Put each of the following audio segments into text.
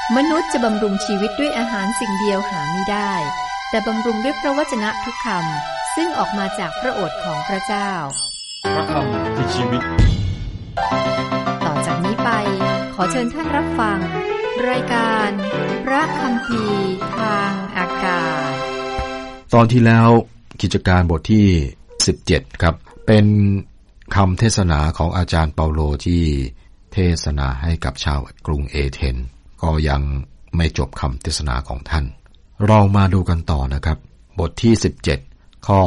มนุษย์จะบำรุงชีวิตด้วยอาหารสิ่งเดียวหาไม่ได้แต่บำรุงด้วยพระวจนะทุกคำซึ่งออกมาจากพระโอษฐ์ของพระเจ้าพระคำคือชีวิตต่อจากนี้ไปขอเชิญท่านรับฟังรายการพระคัมภีร์ทางอากาศตอนที่แล้วกิจการบทที่17ครับเป็นคำเทศนาของอาจารย์เปาโลที่เทศนาให้กับชาวกรุงเอเธนก็ยังไม่จบคำเทศนาของท่านเรามาดูกันต่อนะครับบทที่17ข้อ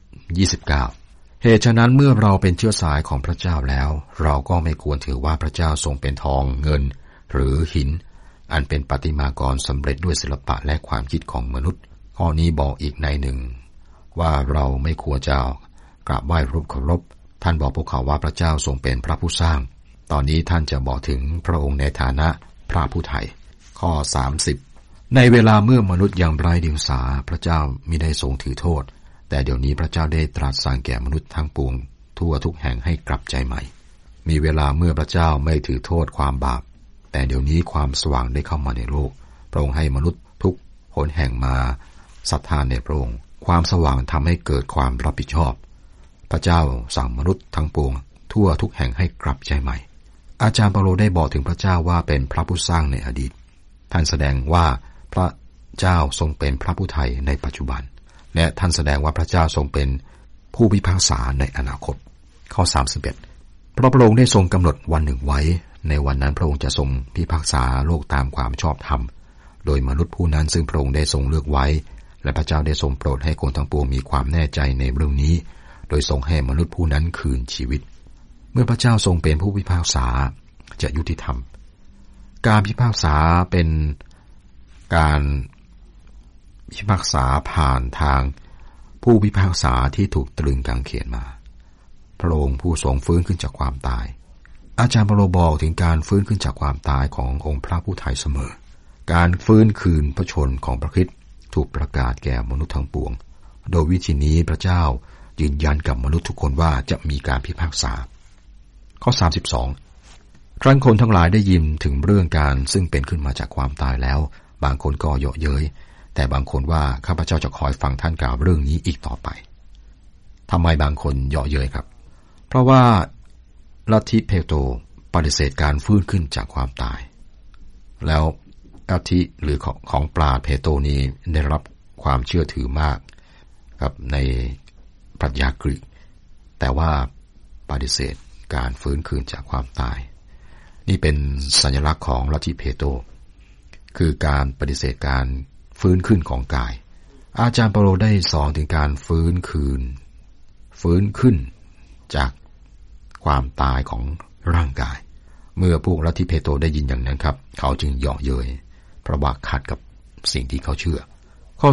29เหตุฉะนั้นเมื่อเราเป็นเชื้อสายของพระเจ้าแล้วเราก็ไม่ควรถือว่าพระเจ้าทรงเป็นทองเงินหรือหินอันเป็นประติมากรสำเร็จด้วยศิลปะและความคิดของมนุษย์ข้อนี้บอกอีกในหนึ่งว่าเราไม่ควรจะกราบไหว้รูปเคารพท่านบอกพวกเขาว่าพระเจ้าทรงเป็นพระผู้สร้างตอนนี้ท่านจะบอกถึงพระองค์ในฐานะพระผู้ไถ่ข้อ30ในเวลาเมื่อมนุษย์ยังไร้เดียงสาพระเจ้ามิได้ทรงถือโทษแต่เดี๋ยวนี้พระเจ้าได้ตรัสสั่งแก่มนุษย์ทั้งปวงทั่วทุกแห่งให้กลับใจใหม่มีเวลาเมื่อพระเจ้าไม่ถือโทษความบาปแต่เดี๋ยวนี้ความสว่างได้เข้ามาในโลกพระองค์ให้มนุษย์ทุกหนแห่งมาศรัทธาในพระองค์ความสว่างทำให้เกิดความรับผิดชอบพระเจ้าสั่งมนุษย์ทั้งปวงทั่วทุกแห่งให้กลับใจใหม่อาจารย์เปาโลได้บอกถึงพระเจ้าว่าเป็นพระผู้สร้างในอดีตท่านแสดงว่าพระเจ้าทรงเป็นพระผู้ไถ่ในปัจจุบันและท่านแสดงว่าพระเจ้าทรงเป็นผู้พิพากษาในอนาคตข้อ31เพราะพระองค์ได้ทรงกำหนดวันหนึ่งไว้ในวันนั้นพระองค์จะทรงพิพากษาโลกตามความชอบธรรมโดยมนุษย์ผู้นั้นซึ่งพระองค์ได้ทรงเลือกไว้และพระเจ้าได้ทรงโปรดให้คนทั้งปวงมีความแน่ใจในเรื่องนี้โดยทรงให้มนุษย์ผู้นั้นคืนชีวิตเมื่อพระเจ้าทรงเป็นผู้พิพากษาจะยุติธรรมการพิพากษาเป็นการพิพากษาผ่านทางผู้พิพากษาที่ถูกตรึงกางเขนมาพระองค์ผู้ทรงฟื้นขึ้นจากความตายอาจารย์เปาโลบอกถึงการฟื้นขึ้นจากความตายขององค์พระผู้ไถ่เสมอการฟื้นคืนพระชนของพระคริสต์ถูกประกาศแก่มนุษย์ทั้งปวงโดยวิธีนี้พระเจ้ายืนยันกับมนุษย์ทุกคนว่าจะมีการพิพากษาข้อ32ครั้นคนทั้งหลายได้ยินถึงเรื่องการซึ่งเป็นขึ้นมาจากความตายแล้วบางคนก็เยาะเย้ยแต่บางคนว่าข้าพเจ้าจะคอยฟังท่านกล่าวเรื่องนี้อีกต่อไปทำไมบางคนเยาะเย้ยครับเพราะว่าลัทธิเพโตรปฏิเสธการฟื้นขึ้นจากความตายแล้วลัทธิหรือของปราชญ์เพโตรนี้ได้รับความเชื่อถือมากครับในปรัชญากรีกแต่ว่าปฏิเสธการฟื้นคืนจากความตายนี่เป็นสัญลักษณ์ของลัทธิเพโตรคือการปฏิเสธการฟื้นขึ้นของกายอาจารย์เปาโลได้สอนถึงการฟื้นขึ้นจากความตายของร่างกายเมื่อพวกลัทธิเพโตรได้ยินอย่างนั้นครับเขาจึงเยาะเย้ยเพราะว่าขัดกับสิ่งที่เขาเชื่อข้อ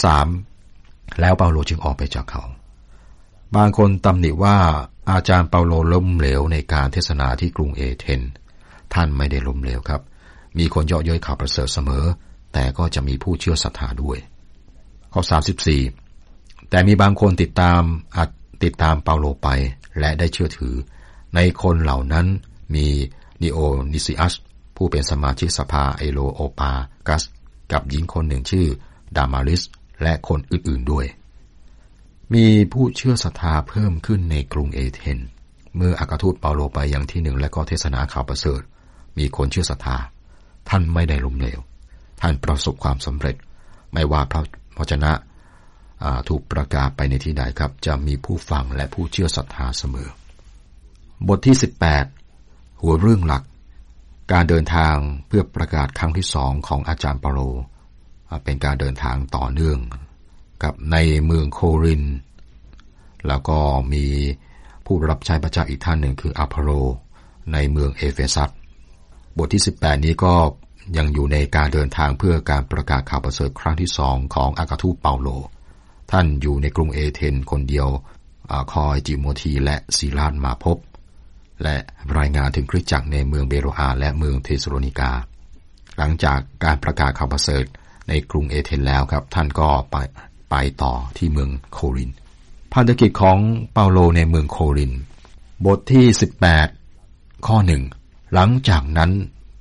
33แล้วเปาโลจึงออกไปจากเขาบางคนตำหนิว่าอาจารย์เปาโลล้มเหลวในการเทศนาที่กรุงเอเธนท่านไม่ได้ล้มเหลวครับมีคนเยาะเย้ยข่าวประเสริฐเสมอแต่ก็จะมีผู้เชื่อศรัทธาด้วยข้อ34แต่มีบางคนติดตามเปาโลไปและได้เชื่อถือในคนเหล่านั้นมีนิโอนิซิอัสผู้เป็นสมาชิกสภาเอโลโอปากัสกับหญิงคนหนึ่งชื่อดามาริสและคนอื่นๆด้วยมีผู้เชื่อศรัทธาเพิ่มขึ้นในกรุงเอเธนเมื่ออัครทูตเปาโลไปยังที่หนึ่งและก็เทศนาข่าวประเสริฐมีคนเชื่อศรัทธาท่านไม่ได้ล้มเหลวท่านประสบความสำเร็จไม่ว่าพระวจนะถูกประกาศไปในที่ใดครับจะมีผู้ฟังและผู้เชื่อศรัทธาเสมอบทที่18หัวเรื่องหลักการเดินทางเพื่อประกาศครั้งที่2ของอาจารย์เปาโลเป็นการเดินทางต่อเนื่องกับในเมืองโครินธ์แล้วก็มีผู้รับใช้พระเจ้าอีกท่านหนึ่งคืออพอลโลในเมืองเอเฟซัสบทที่18นี้ก็ยังอยู่ในการเดินทางเพื่อการประกาศข่าวประเสริฐครั้งที่2ของอัครทูตเปาโลท่านอยู่ในกรุงเอเธนคนเดียวคอยติโมธีและซีลาสมาพบและรายงานถึงคริสตจักรในเมืองเบโรอาและเมืองเธสโลนิกาหลังจากการประกาศข่าวประเสริฐในกรุงเอเธนแล้วครับท่านก็ไปต่อที่เมืองโครินธ์พันธกิจของเปาโลในเมืองโครินธ์บทที่18ข้อ1หลังจากนั้นเ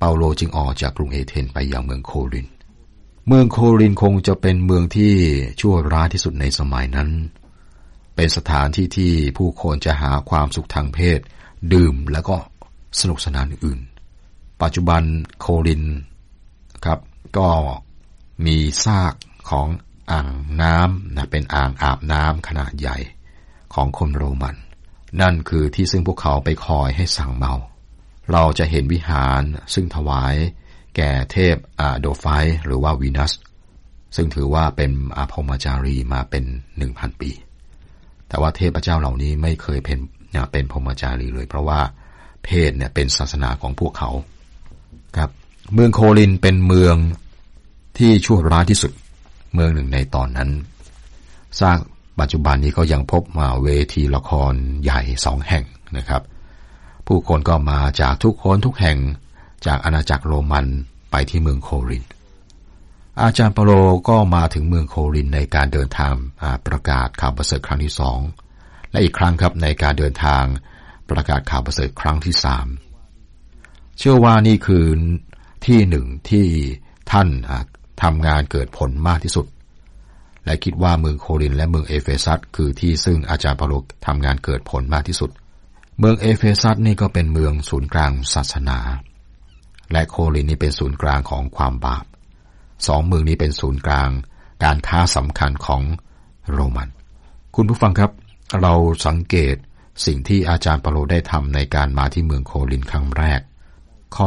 เปาโลจึงออกจากกรุงเอเธนไปยังเมืองโครินธ์เมืองโครินธ์คงจะเป็นเมืองที่ชั่วร้ายที่สุดในสมัยนั้นเป็นสถานที่ที่ผู้คนจะหาความสุขทางเพศดื่มแล้วก็สนุกสนานอื่นปัจจุบันโครินธ์ครับก็มีซากของอ่างน้ำนะเป็นอ่างอาบน้ำขนาดใหญ่ของคนโรมันนั่นคือที่ซึ่งพวกเขาไปคอยให้สั่งเมาเราจะเห็นวิหารซึ่งถวายแก่เทพโดไฟหรือว่าวีนัสซึ่งถือว่าเป็นพรหมจารีมาเป็น 1,000 ปีแต่ว่าเทพเจ้าเหล่านี้ไม่เคยเป็นพรหมจารีเลยเพราะว่าเพศเนี่ยเป็นศาสนาของพวกเขาครับเมืองโครินธ์เป็นเมืองที่ชั่วร้ายที่สุดเมืองหนึ่งในตอนนั้นสร้างปัจจุบันนี้ก็ยังพบเวทีละครใหญ่2 แห่งนะครับผู้คนก็มาจากทุกคนทุกแห่งจากอาณาจักรโรมันไปที่เมืองโครินธ์อาจารย์เปาโลก็มาถึงเมืองโครินธ์ในการเดินทางประกาศข่าวประเสริฐครั้งที่2และอีกครั้งครับในการเดินทางประกาศข่าวประเสริฐครั้งที่3เชื่อว่านี่คือที่หนึ่งที่ท่านทำงานเกิดผลมากที่สุดและคิดว่าเมืองโครินธ์และเมืองเอเฟซัสคือที่ซึ่งอาจารย์เปาโลทำงานเกิดผลมากที่สุดเมืองเอเฟซัสนี่ก็เป็นเมืองศูนย์กลางศาสนาและโครินธ์นี่เป็นศูนย์กลางของความบาป2 เมืองนี้เป็นศูนย์กลางการค้าสำคัญของโรมันคุณผู้ฟังครับเราสังเกตสิ่งที่อาจารย์เปาโลได้ทำในการมาที่เมืองโครินธ์ครั้งแรกข้อ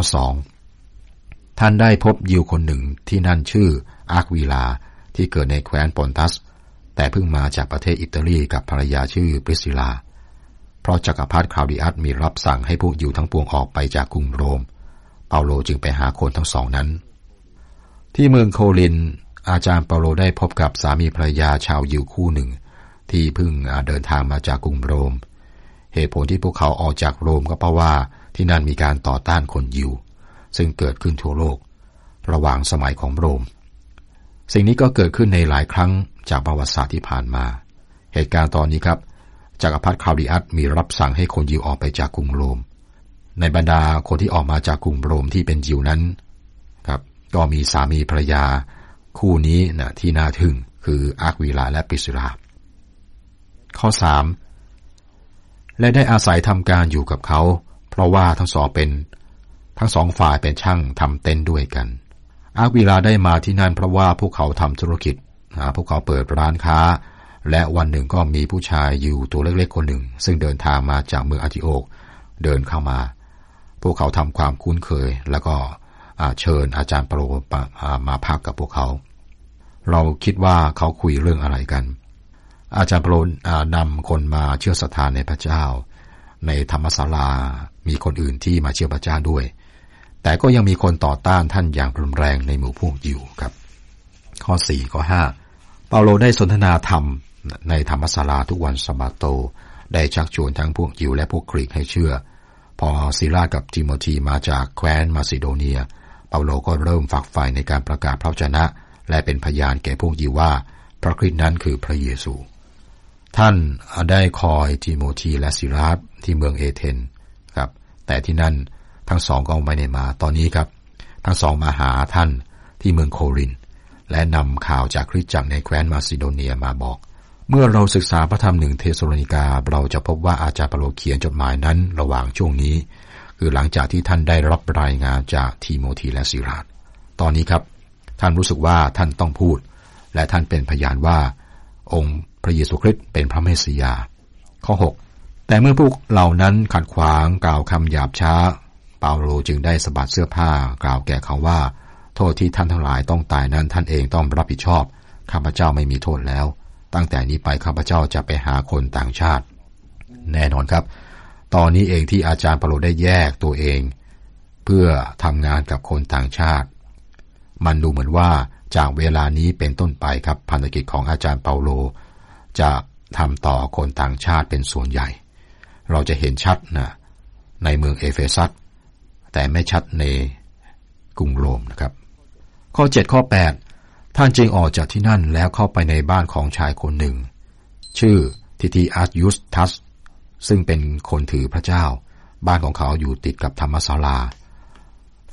2ท่านได้พบยิวคนหนึ่งที่นั่นชื่ออาร์ควีลาที่เกิดในแคว้นปอนตัสแต่เพิ่งมาจากประเทศอิตาลีกับภรรยาชื่อปริสซิลาเพราะจักรพรรดิคลาวดิอัสมีรับสั่งให้พวกยิวทั้งปวงออกไปจากกรุงโรมเปาโลจึงไปหาคนทั้งสองนั้นที่เมืองโครินธ์อาจารย์เปาโลได้พบกับสามีภรรยาชาวยิวคู่หนึ่งที่เพิ่งเดินทางมาจากกรุงโรมเหตุผลที่พวกเขาออกจากโรมก็เพราะว่าที่นั่นมีการต่อต้านคนยิวซึ่งเกิดขึ้นทั่วโลกระหว่างสมัยของโรมสิ่งนี้ก็เกิดขึ้นในหลายครั้งจากประวัติศาสตร์ที่ผ่านมาเหตุการณ์ตอนนี้ครับจักรพรรดิคลาวดิอัสมีรับสั่งให้คนยิวออกไปจากกรุงโรมในบรรดาคนที่ออกมาจากกรุงโรมที่เป็นยิวนั้นครับก็มีสามีภรรยาคู่นี้นะที่น่าทึ่งคืออาร์ควีลาและปริสซิลาข้อ3และได้อาศัยทำการอยู่กับเขาเพราะว่าทั้งสองฝ่ายเป็นช่างทำเต็นท์ด้วยกันอาร์ควีลาได้มาที่นั่นเพราะว่าพวกเขาทำธุรกิจพวกเขาเปิดร้านค้าและวันหนึ่งก็มีผู้ชายอยู่ตัวเล็กๆคนหนึ่งซึ่งเดินทางมาจากเมืองอันติโอกเดินเข้ามาพวกเขาทำความคุ้นเคยแล้วก็เชิญอาจารย์เปาโลมาพักกับพวกเขาเราคิดว่าเขาคุยเรื่องอะไรกันอาจารย์เปาโลนำคนมาเชื่อศรัทธาในพระเจ้าในธรรมศาลามีคนอื่นที่มาเชื่อพระเจ้าด้วยแต่ก็ยังมีคนต่อต้านท่านอย่างรุนแรงในหมู่พวกยิวครับข้อ4ข้อ5เปาโลได้สนทนาธรรมในธรรมศาลาทุกวันสะบาโตได้ชักชวนทั้งพวกยิวและพวกกรีกให้เชื่อพอซิลากับติโมธีมาจากแคว้นมาซิโดเนียเปาโลก็เริ่มฝักใฝ่ในการประกาศพระวจนะและเป็นพยานแก่พวกยิวว่าพระคริสต์นั้นคือพระเยซูท่านได้คอยติโมธีและซิลาที่เมืองเอเธนครับแต่ที่นั่นทั้งสองก็ไม่ได้มาตอนนี้ครับทั้งสองมาหาท่านที่เมืองโครินธ์และนำข่าวจากคริสตจักรในแคว้นมาซิโดเนียมาบอกเมื่อเราศึกษาพระธรรม1 เธสโลนิกาเราจะพบว่าอาจารย์เปาโลเขียนจดหมายนั้นระหว่างช่วงนี้คือหลังจากที่ท่านได้รับรายงานจากติโมธีและซิลาตอนนี้ครับท่านรู้สึกว่าท่านต้องพูดและท่านเป็นพยานว่าองค์พระเยซูคริสต์เป็นพระเมสสิยาข้อ6แต่เมื่อพวกเหล่านั้นขัดขวางกล่าวคำหยาบช้าเปาโลจึงได้สะบัดเสื้อผ้ากล่าวแก่เขาว่าโทษที่ท่านทั้งหลายต้องตายนั้นท่านเองต้องรับผิดชอบข้าพเจ้าไม่มีโทษแล้วตั้งแต่นี้ไปข้าพเจ้าจะไปหาคนต่างชาติแน่นอนครับตอนนี้เองที่อาจารย์เปาโลได้แยกตัวเองเพื่อทำงานกับคนต่างชาติมันดูเหมือนว่าจากเวลานี้เป็นต้นไปครับภารกิจของอาจารย์เปาโลจะทำต่อคนต่างชาติเป็นส่วนใหญ่เราจะเห็นชัดนะในเมืองเอเฟซัสแต่ไม่ชัดในกรุงโรมนะครับข้อ7ข้อ8ท่านจึงออกจากที่นั่นแล้วเข้าไปในบ้านของชายคนหนึ่งชื่อทิติอัสยุสทัสซึ่งเป็นคนถือพระเจ้าบ้านของเขาอยู่ติดกับธรรมศาลา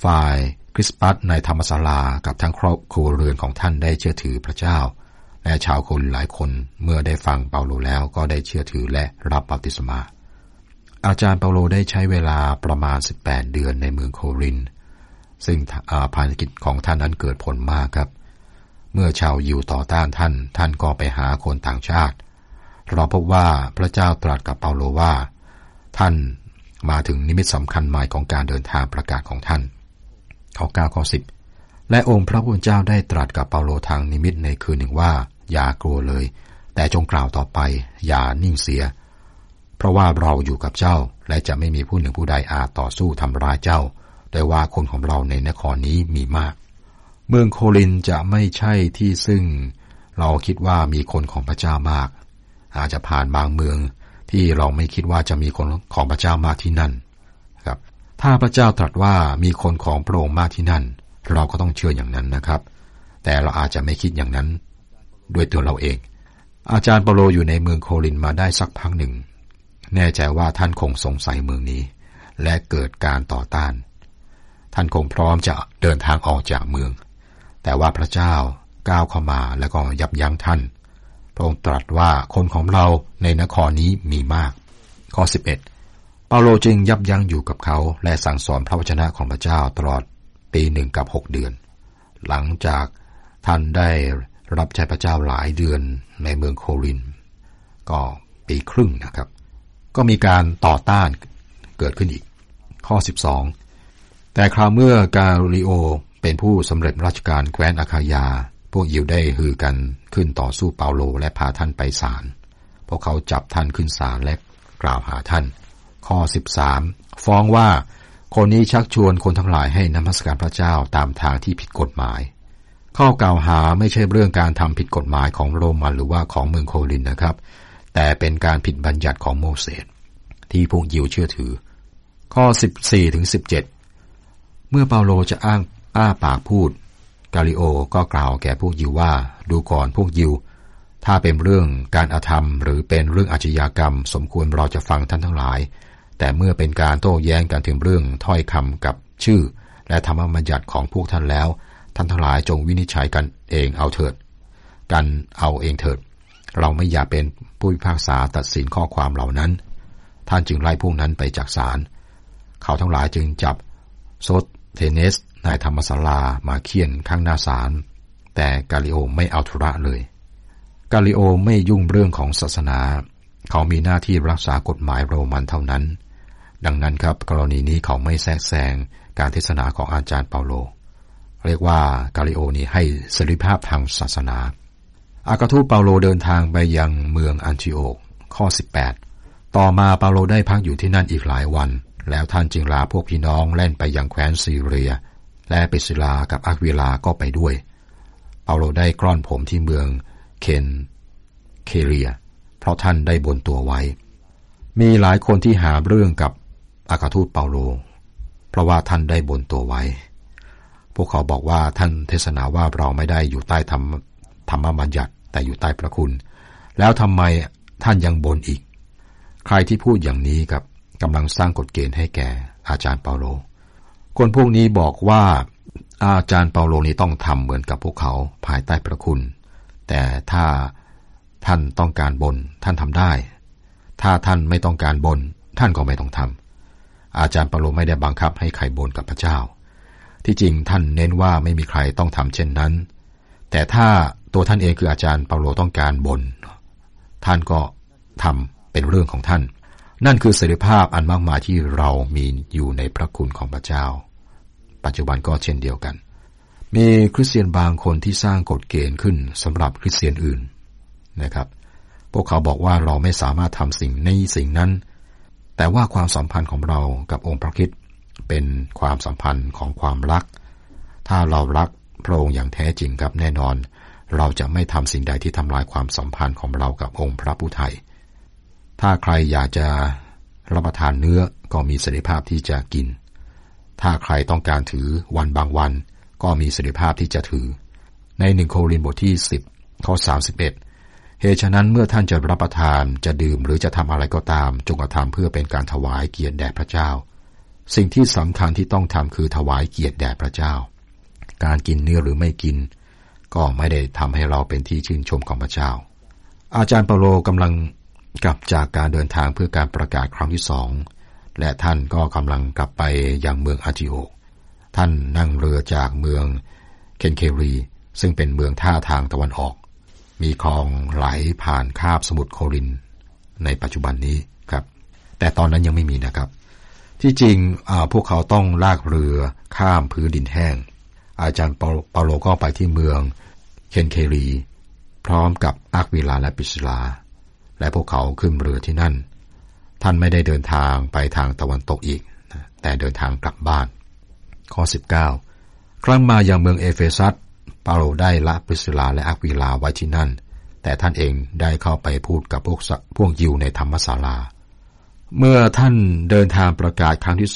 ฝ่ายคริสปัสในธรรมศาลากับทั้งครอบครัวเรือนของท่านได้เชื่อถือพระเจ้าและชาวคนหลายคนเมื่อได้ฟังเปาโลแล้วก็ได้เชื่อถือและรับบัพติศมาอาจารย์เปาโลได้ใช้เวลาประมาณ18 เดือนในเมืองโครินธ์ซึ่งภารกิจของท่านนั้นเกิดผลมากครับเมื่อชาวยิวต่อต้านท่านก็ไปหาคนต่างชาติเราพบว่าพระเจ้าตรัสกับเปาโลว่าท่านมาถึงนิมิตสำคัญหมายของการเดินทางประกาศของท่านข้อ 9 ข้อ 10และองค์พระผู้เป็นเจ้าได้ตรัสกับเปาโลทางนิมิตในคืนหนึ่งว่าอย่ากลัวเลยแต่จงกล่าวต่อไปอย่านิ่งเสียเพราะว่าเราอยู่กับเจ้าและจะไม่มีผู้หนึ่งผู้ใดอาจต่อสู้ทำร้ายเจ้าโดยว่าคนของเราในนครนี้มีมากเมืองโครินธ์จะไม่ใช่ที่ซึ่งเราคิดว่ามีคนของพระเจ้ามากอาจจะผ่านบางเมืองที่เราไม่คิดว่าจะมีคนของพระเจ้ามากที่นั่นครับถ้าพระเจ้าตรัสว่ามีคนของพระองค์มากที่นั่นเราก็ต้องเชื่ออย่างนั้นนะครับแต่เราอาจจะไม่คิดอย่างนั้นด้วยตัวเราเองอาจารย์เปาโลอยู่ในเมืองโครินธ์มาได้สักพักหนึ่งแน่ใจว่าท่านคงสงสัยเมืองนี้และเกิดการต่อต้านท่านคงพร้อมจะเดินทางออกจากเมืองแต่ว่าพระเจ้าก้าวเข้ามาแล้วก็ยับยั้งท่านพระองค์ตรัสว่าคนของเราในนครนี้มีมากข้อ 11เปาโลจึงยับยั้งอยู่กับเขาและสั่งสอนพระวจนะของพระเจ้าตลอดปีหนึ่งกับ6 เดือนหลังจากท่านได้รับใช้พระเจ้าหลายเดือนในเมืองโครินธ์ก็ปีครึ่งนะครับก็มีการต่อต้านเกิดขึ้นอีกข้อ 12แต่คราวเมื่อกาลิโอเป็นผู้สำเร็จราชการแคว้นอาคายาพวกยิวได้ฮือกันขึ้นต่อสู้เปาโลและพาท่านไปศาลพวกเขาจับท่านขึ้นศาลและกล่าวหาท่านข้อ 13ฟ้องว่าคนนี้ชักชวนคนทั้งหลายให้นมัสการพระเจ้าตามทางที่ผิดกฎหมายข้อกล่าวหาไม่ใช่เรื่องการทำผิดกฎหมายของโรมันหรือว่าของเมืองโครินธ์นะครับแต่เป็นการผิดบัญญัติของโมเสสที่พวกยิวเชื่อถือข้อ 14 ถึง 17เมื่อเปาโลจะอ้าปากพูดกาลิโอก็กล่าวแก่พวกยิวว่าดูก่อนพวกยิวถ้าเป็นเรื่องการอธรรมหรือเป็นเรื่องอาชญากรรมสมควรเราจะฟังท่านทั้งหลายแต่เมื่อเป็นการโต้แย้งกันถึงเรื่องถ้อยคำกับชื่อและธรรมบัญญัติของพวกท่านแล้วท่านทั้งหลายจงวินิจฉัยกันเองเอาเถิดเราไม่อยากเป็นผู้พิพากษาตัดสินข้อความเหล่านั้นท่านจึงไล่พวกนั้นไปจากศาลเขาทั้งหลายจึงจับโซเทเนสนายธรรมศาลามาเฆี่ยนข้างหน้าศาลแต่กาลิโอไม่เอาธุระเลยกาลิโอไม่ยุ่งเรื่องของศาสนาเขามีหน้าที่รักษากฎหมายโรมันเท่านั้นดังนั้นครับกรณีนี้เขาไม่แทรกแซงการเทศนาของอาจารย์เปาโลเรียกว่ากาลิโอนี้ให้เสรีภาพทางศาสนาอัครทูตเปาโลเดินทางไปยังเมืองอันทิโอกข้อ 18ต่อมาเปาโลได้พักอยู่ที่นั่นอีกหลายวันแล้วท่านจึงลาพวกพี่น้องแล่นไปยังแคว้นซีเรียและปริสลากับอักวิลาก็ไปด้วยเปาโลได้กล้อนผมที่เมืองเคเรียเพราะท่านได้บนตัวไว้มีหลายคนที่หาเรื่องกับอัครทูตเปาโลเพราะว่าท่านได้บนตัวไว้พวกเขาบอกว่าท่านเทศนาว่าเราไม่ได้อยู่ใต้ธรรมบัญญัติแต่อยู่ใต้พระคุณแล้วทำไมท่านยังบนอีกใครที่พูดอย่างนี้กับกำลังสร้างกฎเกณฑ์ให้แก่อาจารย์เปาโลคนพวกนี้บอกว่าอาจารย์เปาโลนี้ต้องทำเหมือนกับพวกเขาภายใต้พระคุณแต่ถ้าท่านต้องการบนท่านทำได้ถ้าท่านไม่ต้องการบนท่านก็ไม่ต้องทำอาจารย์เปาโลไม่ได้บังคับให้ใครบนกับพระเจ้าที่จริงท่านเน้นว่าไม่มีใครต้องทำเช่นนั้นแต่ถ้าตัวท่านเองคืออาจารย์เปาโลต้องการบนท่านก็ทำเป็นเรื่องของท่านนั่นคือเสรีภาพอันมากมายที่เรามีอยู่ในพระคุณของพระเจ้าปัจจุบันก็เช่นเดียวกันมีคริสเตียนบางคนที่สร้างกฎเกณฑ์ขึ้นสำหรับคริสเตียนอื่นนะครับพวกเขาบอกว่าเราไม่สามารถทำสิ่งนั้นแต่ว่าความสัมพันธ์ของเรากับองค์พระคริสต์เป็นความสัมพันธ์ของความรักถ้าเรารักพระองค์อย่างแท้จริงครับแน่นอนเราจะไม่ทำสิ่งใดที่ทำลายความสัมพันธ์ของเรากับองค์พระผู้ไถ่ถ้าใครอยากจะรับประทานเนื้อก็มีเสรีภาพที่จะกินถ้าใครต้องการถือวันบางวันก็มีเสรีภาพที่จะถือใน1โครินธ์บทที่10ข้อ 31เหตุฉะนั้นเมื่อท่านจะรับประทานจะดื่มหรือจะทำอะไรก็ตามจงกระทำเพื่อเป็นการถวายเกียรติแด่พระเจ้าสิ่งที่สำคัญที่ต้องทำคือถวายเกียรติแด่พระเจ้าการกินเนื้อหรือไม่กินก็ไม่ได้ทำให้เราเป็นที่ชื่นชมของพระเจ้าอาจารย์เปาโลกำลังกลับจากการเดินทางเพื่อการประกาศครั้งที่2และท่านก็กำลังกลับไปยังเมืองอันทิโอกท่านนั่งเรือจากเมืองเคนเครีซึ่งเป็นเมืองท่าทางตะวันออกมีคลองไหลผ่านคาบสมุทรโครินในปัจจุบันนี้ครับแต่ตอนนั้นยังไม่มีนะครับที่จริงพวกเขาต้องลากเรือข้ามพื้นดินแห้งอาจารย์เปาโลก็ไปที่เมืองเคนเครีพร้อมกับอักวิลาและปริสลาและพวกเขาขึ้นเรือที่นั่นท่านไม่ได้เดินทางไปทางตะวันตกอีกแต่เดินทางกลับบ้านข้อ19ครั้งมายังเมืองเอเฟซัสเปาโลได้ละปริสลาและอักวิลาไว้ที่นั่นแต่ท่านเองได้เข้าไปพูดกับพวกยิวในธรรมศาลาเมื่อท่านเดินทางประกาศครั้งที่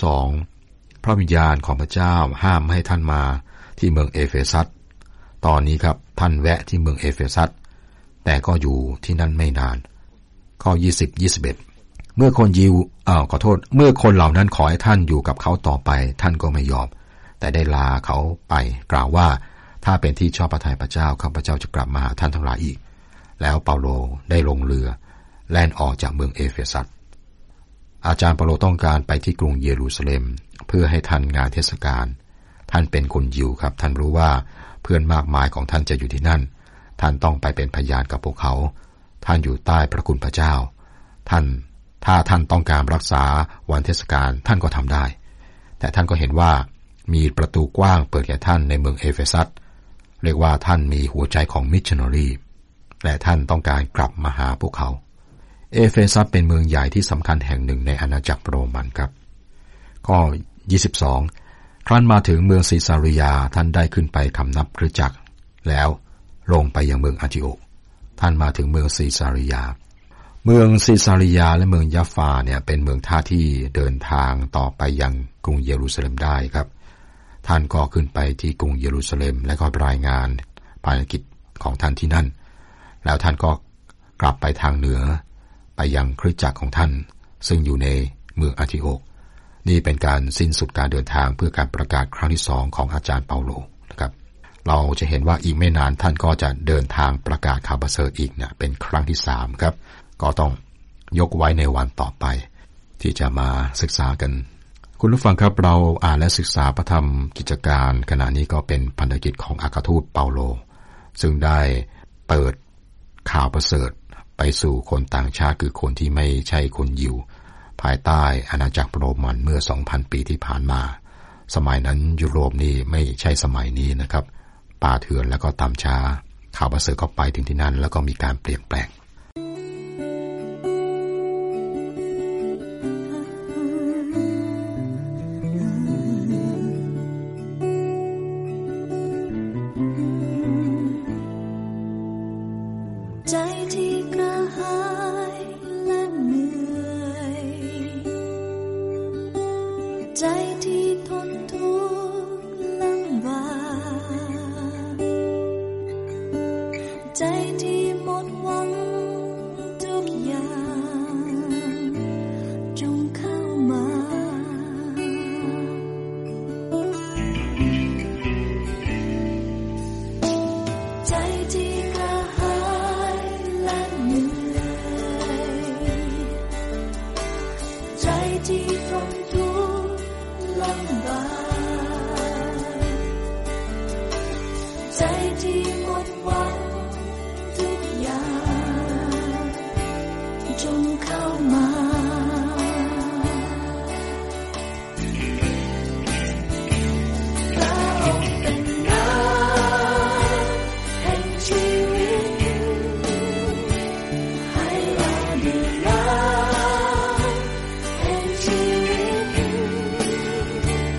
2พระวิญญาณของพระเจ้าห้ามให้ท่านมาที่เมืองเอเฟซัสตอนนี้ครับท่านแวะที่เมืองเอเฟซัสแต่ก็อยู่ที่นั่นไม่นานข้อ20-21เมื่อคนยิวเมื่อคนเหล่านั้นขอให้ท่านอยู่กับเขาต่อไปท่านก็ไม่ยอมแต่ได้ลาเขาไปกล่าวว่าถ้าเป็นที่ชอบพระทัยพระเจ้าข้าพเจ้าจะกลับมาหาท่านทั้งหลายอีกแล้วเปาโลได้ลงเรือแล่นออกจากเมืองเอเฟซัสอาจารย์เปาโลต้องการไปที่กรุงเยรูซาเล็มเพื่อให้ทันงานเทศกาลท่านเป็นคนยิวครับท่านรู้ว่าเพื่อนมากมายของท่านจะอยู่ที่นั่นท่านต้องไปเป็นพยานกับพวกเขาท่านอยู่ใต้พระคุณพระเจ้าถ้าท่านต้องการรักษาวันเทศกาลท่านก็ทำได้แต่ท่านก็เห็นว่ามีประตูกว้างเปิดแก่ท่านในเมืองเอเฟซัสเรียกว่าท่านมีหัวใจของมิชชันนารีและท่านต้องการกลับมาหาพวกเขาเอเฟซัสเป็นเมืองใหญ่ที่สำคัญแห่งหนึ่งในอาณาจักรโรมันครับข้อ22ครั้นมาถึงเมืองซีซาริยาท่านได้ขึ้นไปคำนับคริสตจักรแล้วลงไปยังเมืองอันทิโอกท่านมาถึงเมืองซีซาริยาเมืองซีซาริยาและเมืองยาฟาเนี่ยเป็นเมืองท่าที่เดินทางต่อไปยังกรุงเยรูซาเล็มได้ครับท่านก็ขึ้นไปที่กรุงเยรูซาเล็มและก็รายงานภารกิจของท่านที่นั่นแล้วท่านก็กลับไปทางเหนือไปยังคริสตจักรของท่านซึ่งอยู่ในเมืองอันทิโอกนี่เป็นการสิ้นสุดการเดินทางเพื่อการประกาศครั้งที่2ของอาจารย์เปาโลนะครับเราจะเห็นว่าอีกไม่นานท่านก็จะเดินทางประกาศข่าวประเสริฐอีกนะเป็นครั้งที่3ครับก็ต้องยกไว้ในวันต่อไปที่จะมาศึกษากันคุณผู้ฟังครับเราอ่านและศึกษาพระธรรมกิจการขณะนี้ก็เป็นพันธกิจของอัครทูตเปาโลซึ่งได้เปิดข่าวประเสริฐไปสู่คนต่างชาติคือคนที่ไม่ใช่คนยิวภายใต้อาณาจักรโรมันเมื่อ 2,000 ปีที่ผ่านมาสมัยนั้นยุโรปนี่ไม่ใช่สมัยนี้นะครับป่าเถื่อนแล้วก็ตามช้าข่าวประเสริฐก็ไปถึงที่นั่นแล้วก็มีการเปลี่ยนแปลง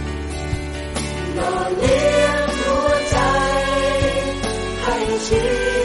ชี